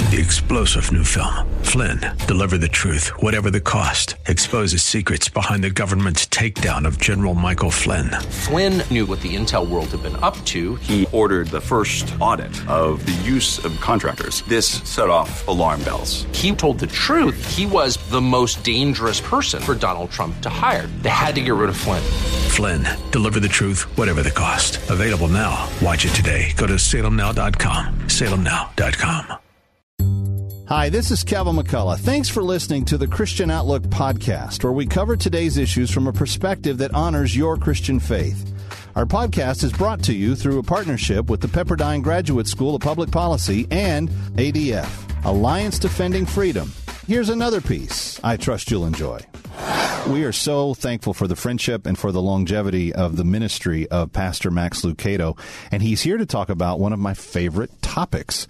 The explosive new film, Flynn, deliver the truth, whatever the cost, exposes secrets behind the government's takedown of General Michael Flynn. Flynn knew what the intel world had been up to. He ordered the first audit of the use of contractors. This set off alarm bells. He told the truth. He was the most dangerous person for Donald Trump to hire. They had to get rid of Flynn. Flynn, deliver the truth, whatever the cost. Available now. Watch it today. Go to salemnow.com. salemnow.com. Hi, this is Kevin McCullough. Thanks for listening to the Christian Outlook podcast, where we cover today's issues from a perspective that honors your Christian faith. Our podcast is brought to you through a partnership with the Pepperdine Graduate School of Public Policy and ADF, Alliance Defending Freedom. Here's another piece I trust you'll enjoy. We are so thankful for the friendship and for the longevity of the ministry of Pastor Max Lucado, and he's here to talk about one of my favorite topics.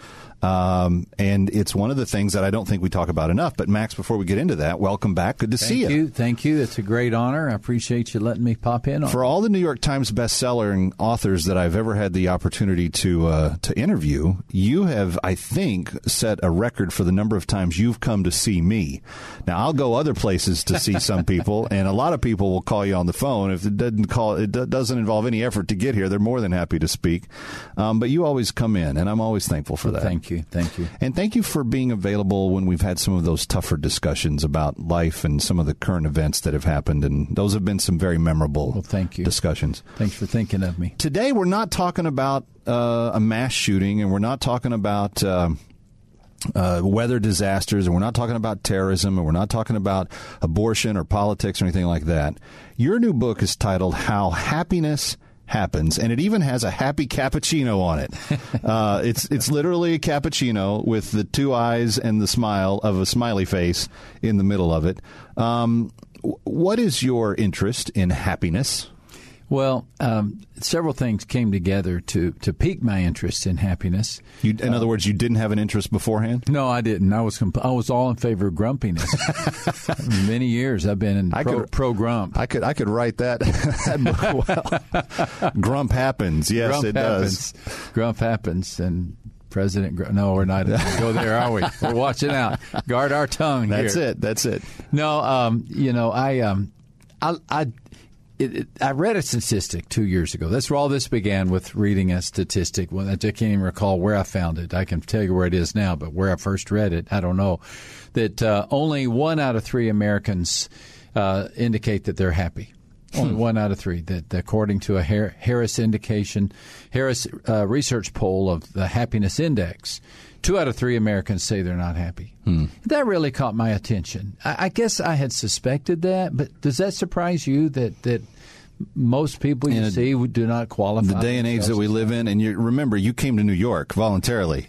And it's one of the things that I don't think we talk about enough. But, Max, before we get into that, welcome back. Good to see you. Thank you. It's a great honor. I appreciate you letting me pop in. For all the New York Times bestselling authors that I've ever had the opportunity to interview, you have, I think, set a record for the number of times you've come to see me. Now, I'll go other places to see some people, and a lot of people will call you on the phone. If it doesn't involve any effort to get here, they're more than happy to speak. But you always come in, and I'm always thankful for that. Thank you. And thank you for being available when we've had some of those tougher discussions about life and some of the current events that have happened. And those have been some very memorable discussions. Thanks for thinking of me. Today, we're not talking about a mass shooting, and we're not talking about weather disasters, and we're not talking about terrorism, and we're not talking about abortion or politics or anything like that. Your new book is titled How Happiness Happens, and it even has a happy cappuccino on it. It's literally a cappuccino with the two eyes and the smile of a smiley face in the middle of it. What is your interest in happiness? Well, several things came together to pique my interest in happiness. In other words, you didn't have an interest beforehand? No, I didn't. I was all in favor of grumpiness. Many years I've been pro grump. I could write that. Well, grump happens. Yes, grump it happens. Does. Grump happens, and President. No, we're not going to go there, are we? We're watching out. Guard our tongue. That's it. No, I read a statistic 2 years ago. That's where all this began, with reading a statistic. Well, I can't even recall where I found it. I can tell you where it is now, but where I first read it, I don't know. That only 1 out of 3 Americans indicate that they're happy. Only 1 out of 3. That according to a Harris research poll of the Happiness Index, 2 out of 3 Americans say they're not happy. That really caught my attention. I guess I had suspected that, but does that surprise you that most people you see do not qualify? The day and age that we live in, and remember, you came to New York voluntarily.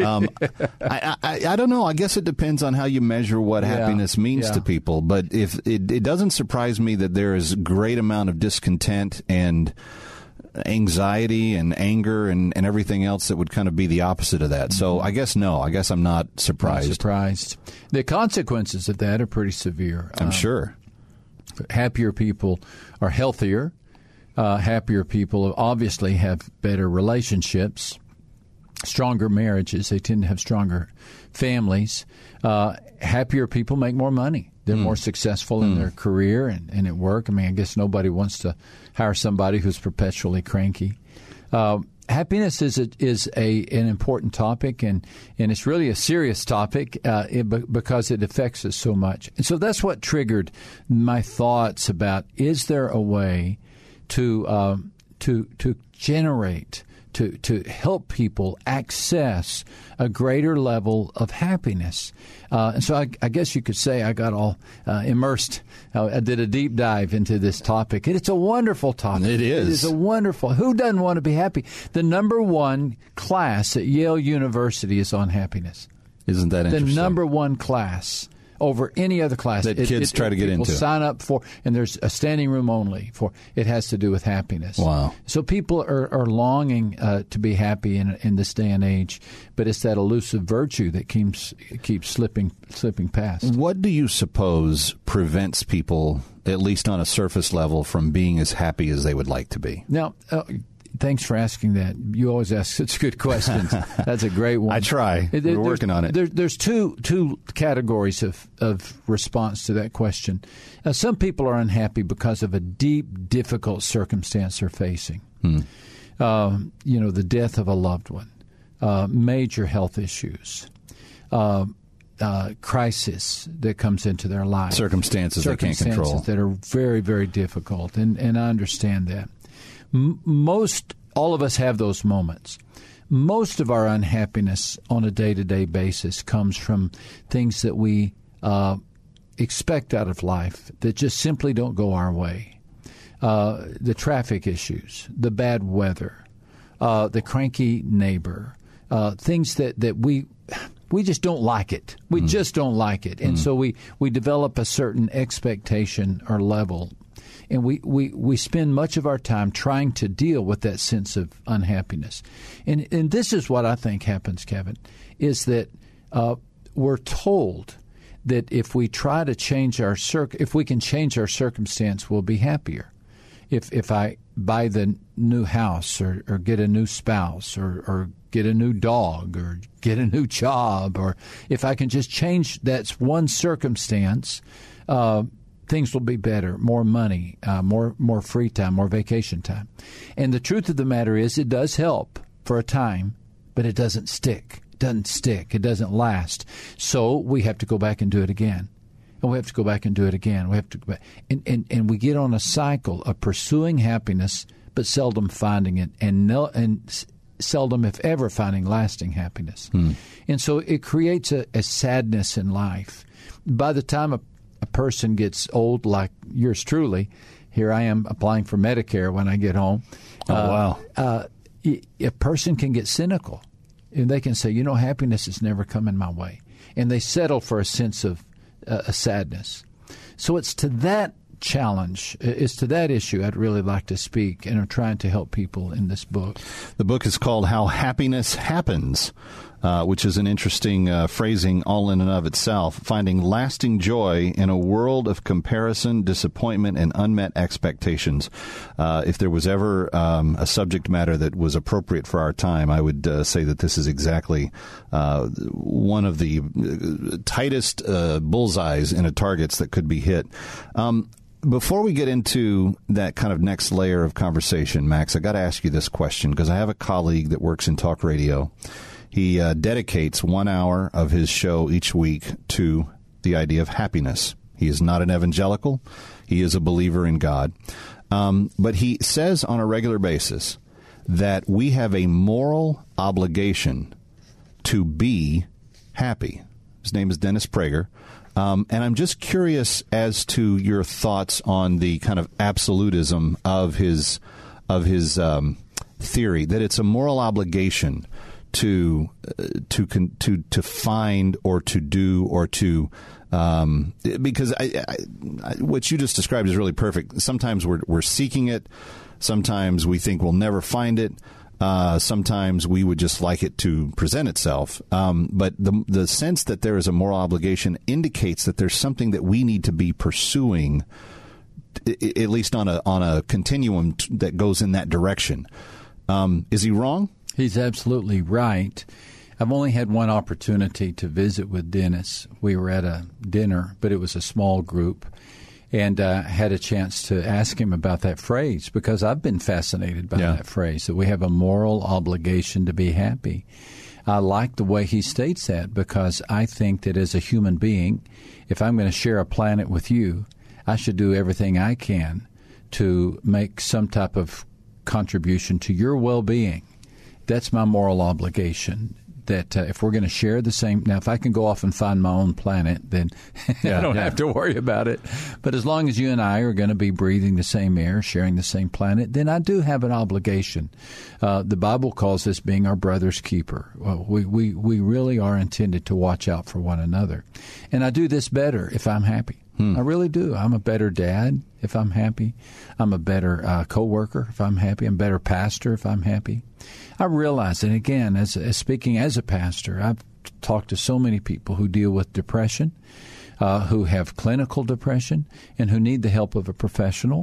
I don't know. I guess it depends on how you measure what happiness means to people. But if it doesn't surprise me that there is a great amount of discontent and anxiety and anger and everything else that would kind of be the opposite of that. So I guess no. I guess I'm not surprised. Not surprised. The consequences of that are pretty severe. I'm sure. Happier people are healthier. Happier people obviously have better relationships, stronger marriages. They tend to have stronger families. Happier people make more money. They're more successful in their career and at work. I mean, I guess nobody wants to hire somebody who's perpetually cranky. Happiness is an important topic, and it's really a serious topic because it affects us so much. And so that's what triggered my thoughts about, is there a way to generate, to help people access a greater level of happiness. And so I guess you could say I got all immersed. I did a deep dive into this topic. And it's a wonderful topic. It is. It is a wonderful. Who doesn't want to be happy? The number 1 class at Yale University is on happiness. Isn't that interesting? The number 1 class over any other class that kids try to get into. Sign up for, and there's a standing room only for. It has to do with happiness. Wow! So people are longing to be happy in this day and age, but it's that elusive virtue that keeps slipping past. What do you suppose prevents people, at least on a surface level, from being as happy as they would like to be? Now, Thanks for asking that. You always ask such good questions. That's a great one. I try. We're working on it. There's two categories of response to that question. Some people are unhappy because of a deep, difficult circumstance they're facing. The death of a loved one, major health issues, crisis that comes into their life. Circumstances they can't control. That are very, very difficult, and I understand that. All of us have those moments. Most of our unhappiness on a day-to-day basis comes from things that we expect out of life that just simply don't go our way. The traffic issues, the bad weather, the cranky neighbor, things that we just don't like it. We just don't like it. And so we develop a certain expectation or level. And we spend much of our time trying to deal with that sense of unhappiness. And this is what I think happens, Kevin, is that we're told that if we try to change if we can change our circumstance, we'll be happier. If I buy the new house or get a new spouse or get a new dog or get a new job, or if I can just change that one circumstance, things will be better, more money, more free time, more vacation time. And the truth of the matter is it does help for a time, but it doesn't stick. It doesn't stick. It doesn't last. So we have to go back and do it again. And we have to go back and do it again. We have to go back. And we get on a cycle of pursuing happiness, but seldom finding it, and seldom, if ever, finding lasting happiness. And so it creates a sadness in life. By the time a person gets old, like yours truly, here I am applying for Medicare when I get home. Wow. A person can get cynical. And they can say, happiness has never come in my way. And they settle for a sense of a sadness. So it's to that challenge, it's to that issue I'd really like to speak, and I'm trying to help people in this book. The book is called How Happiness Happens, which is an interesting phrasing all in and of itself. Finding lasting joy in a world of comparison, disappointment, and unmet expectations. If there was ever a subject matter that was appropriate for our time, I would say that this is exactly one of the tightest bullseyes in a targets that could be hit. Before we get into that kind of next layer of conversation, Max, I got to ask you this question, because I have a colleague that works in talk radio. He dedicates 1 hour of his show each week to the idea of happiness. He is not an evangelical. He is a believer in God. But he says on a regular basis that we have a moral obligation to be happy. His name is Dennis Prager. And I'm just curious as to your thoughts on the kind of absolutism of his theory, that it's a moral obligation to find or to do or to because what you just described is really perfect. Sometimes we're seeking it. Sometimes we think we'll never find it. Sometimes we would just like it to present itself. But the sense that there is a moral obligation indicates that there's something that we need to be pursuing, at least on a continuum that goes in that direction. Is he wrong? He's absolutely right. I've only had one opportunity to visit with Dennis. We were at a dinner, but it was a small group. And had a chance to ask him about that phrase, because I've been fascinated by that phrase, that we have a moral obligation to be happy. I like the way he states that, because I think that as a human being, if I'm going to share a planet with you, I should do everything I can to make some type of contribution to your well-being. That's my moral obligation. That if we're going to share the same... Now, if I can go off and find my own planet, then I don't have to worry about it. But as long as you and I are going to be breathing the same air, sharing the same planet, then I do have an obligation. The Bible calls this being our brother's keeper. Well, we really are intended to watch out for one another. And I do this better if I'm happy. I really do. I'm a better dad if I'm happy. I'm a better co-worker if I'm happy. I'm a better pastor if I'm happy. I realize, and again, as speaking as a pastor, I've talked to so many people who deal with depression, who have clinical depression, and who need the help of a professional.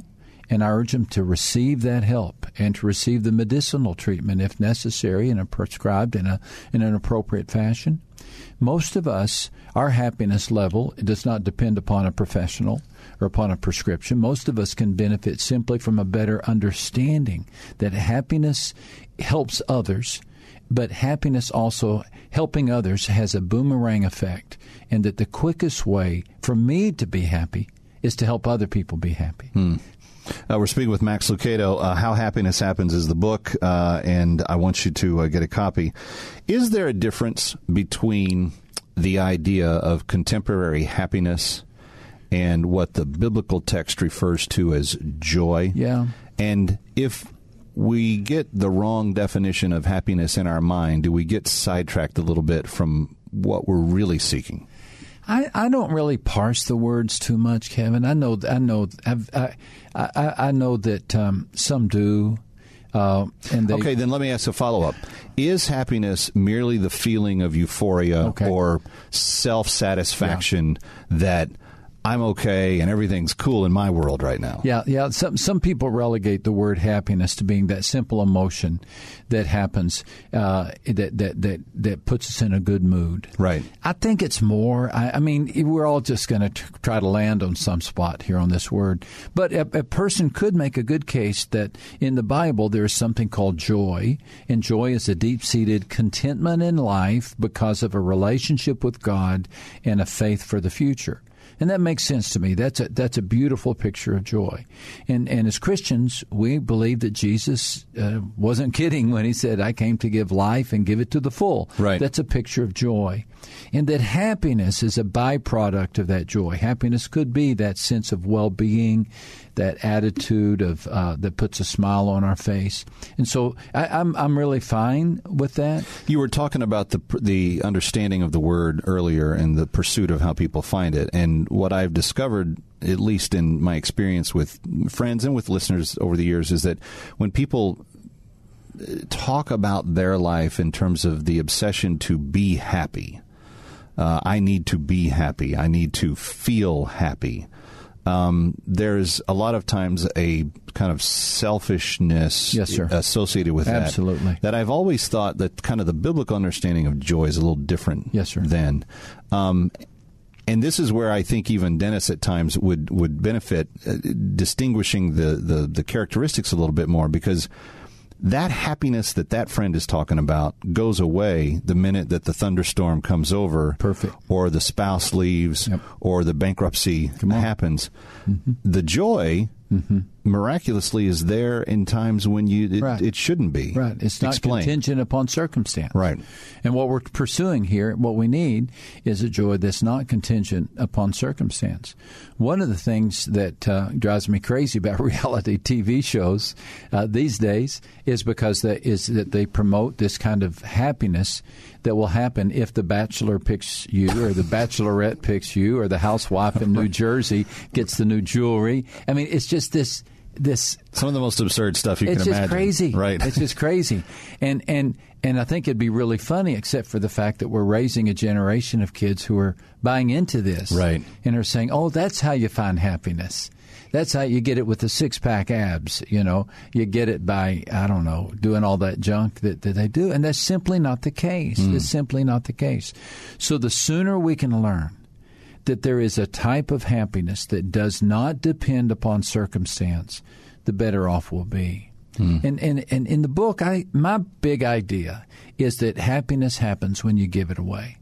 And I urge them to receive that help and to receive the medicinal treatment if necessary and prescribed in an appropriate fashion. Most of us, our happiness level does not depend upon a professional or upon a prescription. Most of us can benefit simply from a better understanding that happiness helps others, but happiness also helping others has a boomerang effect, and that the quickest way for me to be happy is to help other people be happy. We're speaking with Max Lucado. How Happiness Happens is the book, and I want you to get a copy. Is there a difference between the idea of contemporary happiness and what the biblical text refers to as joy? Yeah. And if we get the wrong definition of happiness in our mind, do we get sidetracked a little bit from what we're really seeking? I don't really parse the words too much, Kevin. I know that some do. Okay, then let me ask a follow-up. Is happiness merely the feeling of euphoria or self-satisfaction that I'm okay and everything's cool in my world right now? Yeah. Some people relegate the word happiness to being that simple emotion that happens that puts us in a good mood. Right. I think it's more. I mean, we're all just going to try to land on some spot here on this word, but a person could make a good case that in the Bible there is something called joy, and joy is a deep-seated contentment in life because of a relationship with God and a faith for the future. And that makes sense to me. That's a beautiful picture of joy. And as Christians, we believe that Jesus wasn't kidding when he said, I came to give life and give it to the full. Right. That's a picture of joy. And that happiness is a byproduct of that joy. Happiness could be that sense of well-being, that attitude of that puts a smile on our face. And so I'm really fine with that. You were talking about the understanding of the word earlier and the pursuit of how people find it. And what I've discovered, at least in my experience with friends and with listeners over the years, is that when people talk about their life in terms of the obsession to be happy, I need to be happy, I need to feel happy, there's a lot of times a kind of selfishness associated with that. Absolutely. That I've always thought that kind of the biblical understanding of joy is a little different then. And this is where I think even Dennis at times would benefit distinguishing the characteristics a little bit more, because that happiness that friend is talking about goes away the minute that the thunderstorm comes over. Perfect. Or the spouse leaves, or the bankruptcy happens. Mm-hmm. The joy miraculously is there in times when it shouldn't be. Right. It's not contingent upon circumstance. Right. And what we're pursuing here, what we need, is a joy that's not contingent upon circumstance. One of the things that drives me crazy about reality TV shows these days is because that they promote this kind of happiness that will happen if the bachelor picks you, or the bachelorette picks you, or the housewife in New Jersey gets the new jewelry. I mean, it's just this some of the most absurd stuff you can imagine. It's just crazy. Right. It's just crazy. And I think it'd be really funny, except for the fact that we're raising a generation of kids who are buying into this. Right. And are saying, oh, that's how you find happiness. That's how you get it with the six-pack abs, You get it by, I don't know, doing all that junk that they do. And that's simply not the case. It's simply not the case. So the sooner we can learn that there is a type of happiness that does not depend upon circumstance, the better off we'll be. And in the book, my big idea is that happiness happens when you give it away.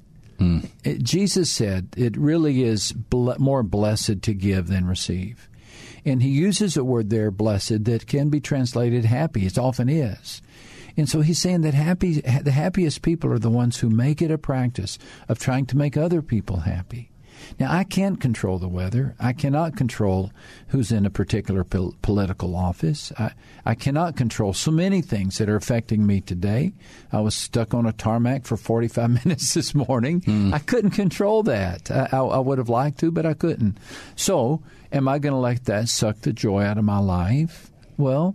Jesus said it really is more blessed to give than receive. And he uses a word there, blessed, that can be translated happy. It often is. And so he's saying that the happiest people are the ones who make it a practice of trying to make other people happy. Now, I can't control the weather. I cannot control who's in a particular political office. I cannot control so many things that are affecting me today. I was stuck on a tarmac for 45 minutes this morning. I couldn't control that. I would have liked to, but I couldn't. So, am I going to let that suck the joy out of my life? Well,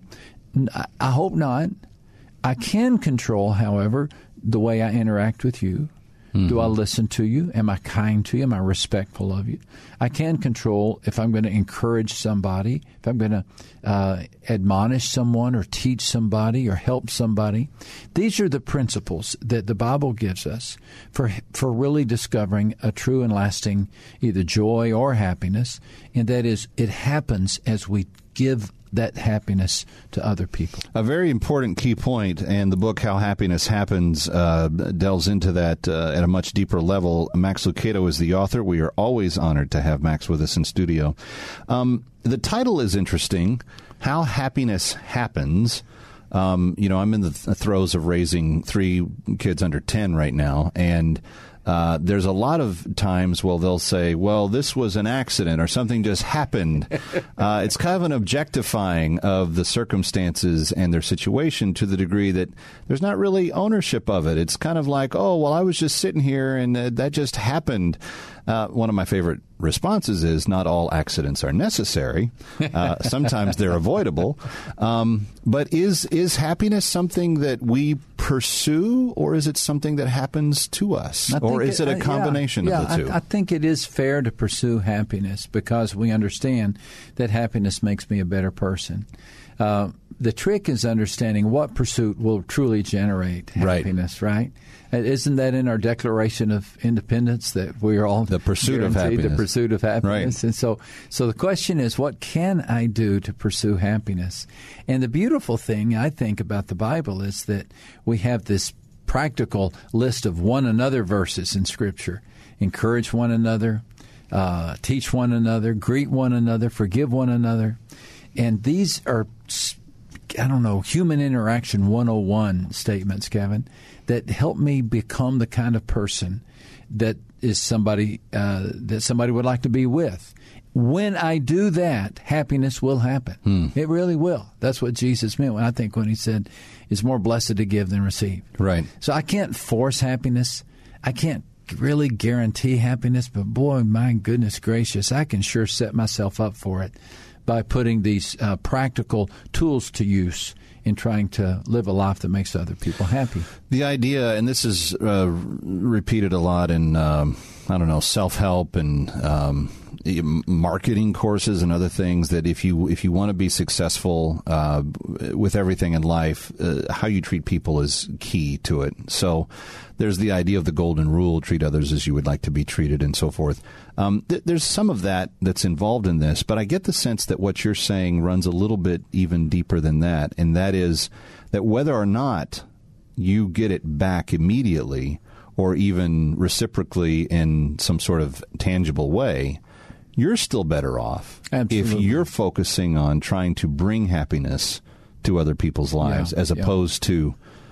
I hope not. I can control, however, the way I interact with you. Do I listen to you? Am I kind to you? Am I respectful of you? I can control if I'm going to encourage somebody, if I'm going to admonish someone or teach somebody or help somebody. These are the principles that the Bible gives us for really discovering a true and lasting either joy or happiness, and that is, it happens as we give that happiness to other people. A very important key point, and the book How Happiness Happens delves into that at a much deeper level. Max Lucado is the author. We are always honored to have Max with us in studio. The title is interesting, How Happiness Happens. I'm in the throes of raising 3 kids under 10 right now, and there's a lot of times, they'll say, this was an accident or something just happened. It's kind of an objectifying of the circumstances and their situation to the degree that there's not really ownership of it. It's kind of like, I was just sitting here and that just happened. One of my favorite responses is not all accidents are necessary. Sometimes they're avoidable. But is happiness something that we pursue, or is it something that happens to us? Or is it a combination of the two? I think it is fair to pursue happiness because we understand that happiness makes me a better person. The trick is understanding what pursuit will truly generate happiness, right? Isn't that in our Declaration of Independence that we are all the pursuit of happiness? The pursuit of happiness. Right. And so the question is, what can I do to pursue happiness? And the beautiful thing I think about the Bible is that we have this practical list of one another verses in Scripture. Encourage one another, teach one another, greet one another, forgive one another. And these are, human interaction 101 statements, Kevin, that help me become the kind of person that is somebody that somebody would like to be with. When I do that, happiness will happen. It really will. That's what Jesus meant when he said, it's more blessed to give than receive. Right. So I can't force happiness. I can't really guarantee happiness, but boy, my goodness gracious, I can sure set myself up for it by putting these practical tools to use in trying to live a life that makes other people happy. The idea, and this is repeated a lot in, self-help and marketing courses and other things, that if you want to be successful with everything in life, how you treat people is key to it. So there's the idea of the golden rule, treat others as you would like to be treated, and so forth. There's some of that that's involved in this, but I get the sense that what you're saying runs a little bit even deeper than that, and that is that whether or not you get it back immediately or even reciprocally in some sort of tangible way, you're still better off. Absolutely. If you're focusing on trying to bring happiness to other people's lives as opposed to,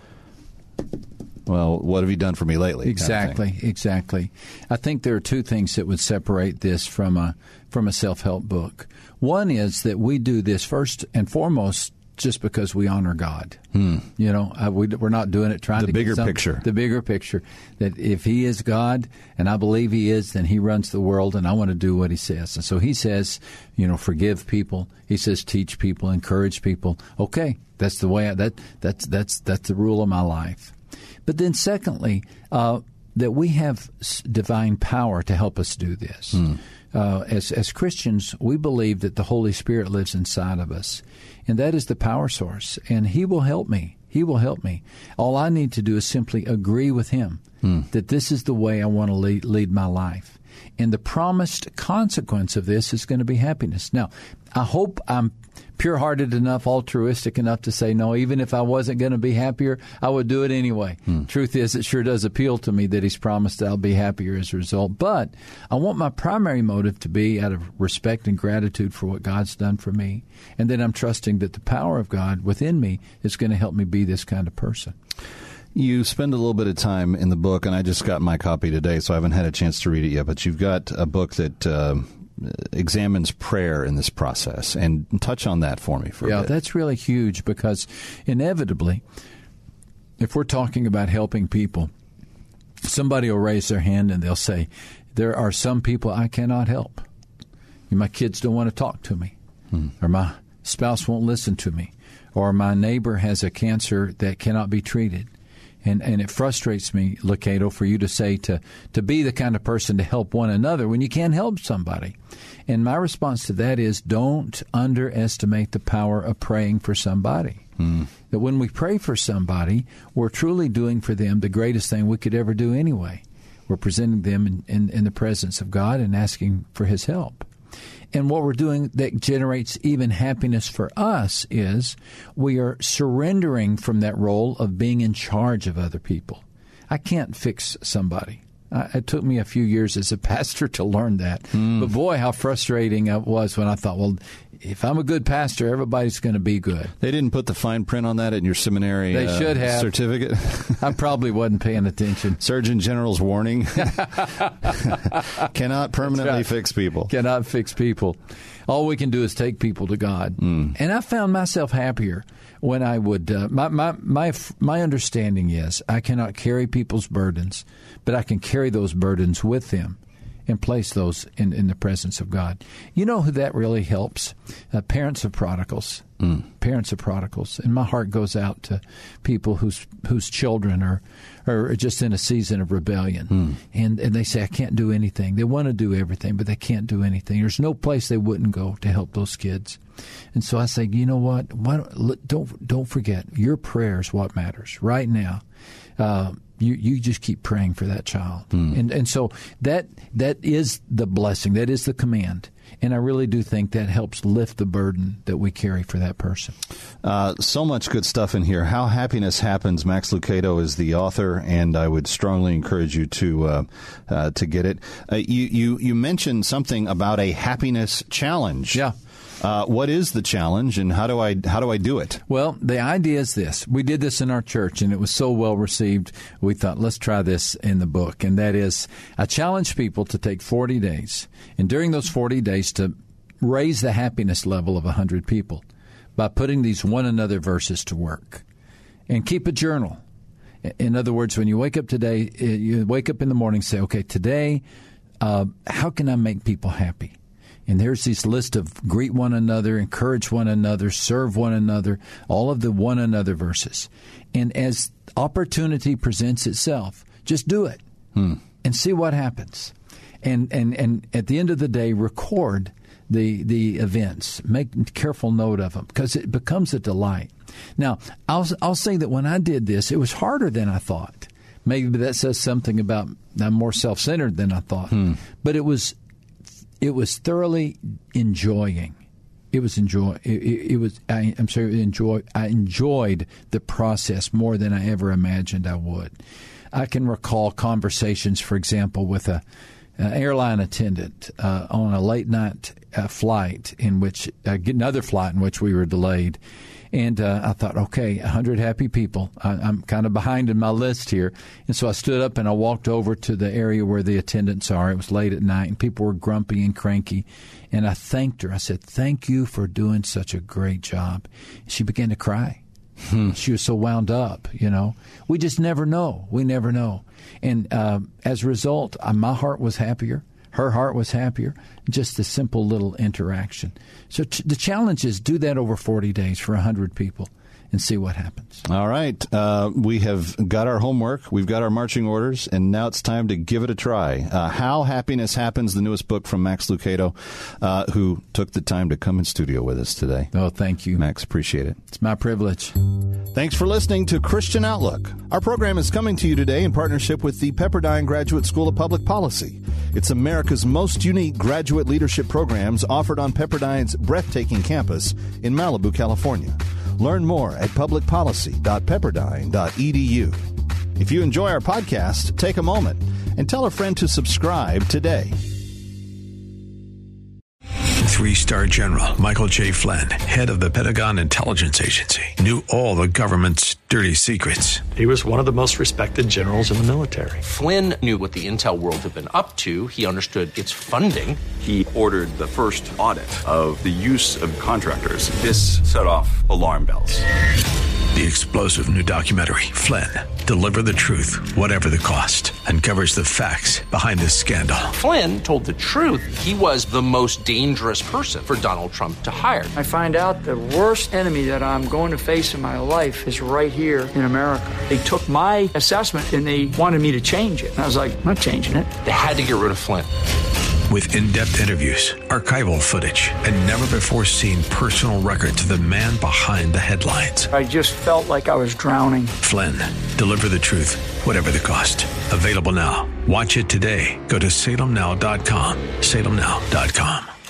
what have you done for me lately? Exactly. I think there are 2 things that would separate this from a self-help book. One is that we do this first and foremost just because we honor God. We're not doing it trying to get the bigger picture, that if He is God, and I believe He is, then He runs the world, and I want to do what He says. And so He says, forgive people. He says, teach people, encourage people. Okay, that's the way. That's the rule of my life. But then secondly, that we have divine power to help us do this. As Christians, we believe that the Holy Spirit lives inside of us, and that is the power source, and He will help me. He will help me. All I need to do is simply agree with Him that this is the way I want to lead my life. And the promised consequence of this is going to be happiness. Now, I hope I'm pure-hearted enough, altruistic enough to say, no, even if I wasn't going to be happier, I would do it anyway. Truth is, it sure does appeal to me that He's promised that I'll be happier as a result. But I want my primary motive to be out of respect and gratitude for what God's done for me, and then I'm trusting that the power of God within me is going to help me be this kind of person. You spend a little bit of time in the book, and I just got my copy today, so I haven't had a chance to read it yet, but you've got a book that examines prayer in this process, and touch on that for me for a bit. Yeah, that's really huge, because inevitably, if we're talking about helping people, somebody will raise their hand and they'll say, there are some people I cannot help. My kids don't want to talk to me, or my spouse won't listen to me, or my neighbor has a cancer that cannot be treated. And it frustrates me, Lucado, for you to say to be the kind of person to help one another when you can't help somebody. And my response to that is, don't underestimate the power of praying for somebody. That when we pray for somebody, we're truly doing for them the greatest thing we could ever do anyway. We're presenting them in the presence of God and asking for His help. And what we're doing that generates even happiness for us is we are surrendering from that role of being in charge of other people. I can't fix somebody. It took me a few years as a pastor to learn that. But boy, how frustrating it was when I thought, well, if I'm a good pastor, everybody's going to be good. They didn't put the fine print on that in your seminary they should have. Certificate? I probably wasn't paying attention. Surgeon General's warning. Cannot permanently fix people. Cannot fix people. All we can do is take people to God. And I found myself happier when I would, my understanding is I cannot carry people's burdens, but I can carry those burdens with them and place those in the presence of God. You know who that really helps? Parents of prodigals. Parents of prodigals. And my heart goes out to people whose children are just in a season of rebellion. And they say, I can't do anything. They want to do everything, but they can't do anything. There's no place they wouldn't go to help those kids. And so I say, you know what? Don't forget, your prayer is what matters right now. You just keep praying for that child. And so that is the blessing. That is the command. And I really do think that helps lift the burden that we carry for that person. So much good stuff in here. How Happiness Happens. Max Lucado is the author, and I would strongly encourage you to get it. You mentioned something about a happiness challenge. Yeah. What is the challenge, and how do I do it? Well, the idea is this. We did this in our church, and it was so well received, we thought, let's try this in the book. And that is, I challenge people to take 40 days, and during those 40 days to raise the happiness level of 100 people by putting these one another verses to work. And keep a journal. In other words, when you wake up today, you wake up in the morning and say, okay, today, how can I make people happy? And there's this list of greet one another, encourage one another, serve one another, all of the one another verses. And as opportunity presents itself, just do it and see what happens. And at the end of the day, record the events. Make careful note of them because it becomes a delight. Now, I'll say that when I did this, it was harder than I thought. Maybe that says something about I'm more self-centered than I thought. But it was thoroughly enjoying. I enjoyed the process more than I ever imagined I would. I can recall conversations, for example, with an airline attendant on a late night flight another flight in which we were delayed. And I thought, okay, 100 happy people. I'm kind of behind in my list here. And so I stood up and I walked over to the area where the attendants are. It was late at night and people were grumpy and cranky. And I thanked her. I said, thank you for doing such a great job. She began to cry. She was so wound up, you know. We just never know. We never know. And as a result, my heart was happier. Her heart was happier. Just a simple little interaction. So the challenge is do that over 40 days for 100 people and see what happens. All right. We have got our homework. We've got our marching orders, and now it's time to give it a try. How Happiness Happens, the newest book from Max Lucado, who took the time to come in studio with us today. Oh, thank you. Max, appreciate it. It's my privilege. Thanks for listening to Christian Outlook. Our program is coming to you today in partnership with the Pepperdine Graduate School of Public Policy. It's America's most unique graduate leadership programs offered on Pepperdine's breathtaking campus in Malibu, California. Learn more at publicpolicy.pepperdine.edu. If you enjoy our podcast, take a moment and tell a friend to subscribe today. 3-star General Michael J. Flynn, head of the Pentagon Intelligence Agency, knew all the government's dirty secrets. He was one of the most respected generals in the military. Flynn knew what the intel world had been up to. He understood its funding. He ordered the first audit of the use of contractors. This set off alarm bells. The explosive new documentary, Flynn, Deliver the Truth, Whatever the Cost, uncovers the facts behind this scandal. Flynn told the truth. He was the most dangerous person for Donald Trump to hire. I find out the worst enemy that I'm going to face in my life is right here in America. They took my assessment and they wanted me to change it. And I was like, I'm not changing it. They had to get rid of Flynn. With in-depth interviews, archival footage, and never-before-seen personal records of the man behind the headlines. I just felt like I was drowning. Flynn, Deliver the Truth, Whatever the Cost. Available now. Watch it today. Go to salemnow.com. salemnow.com.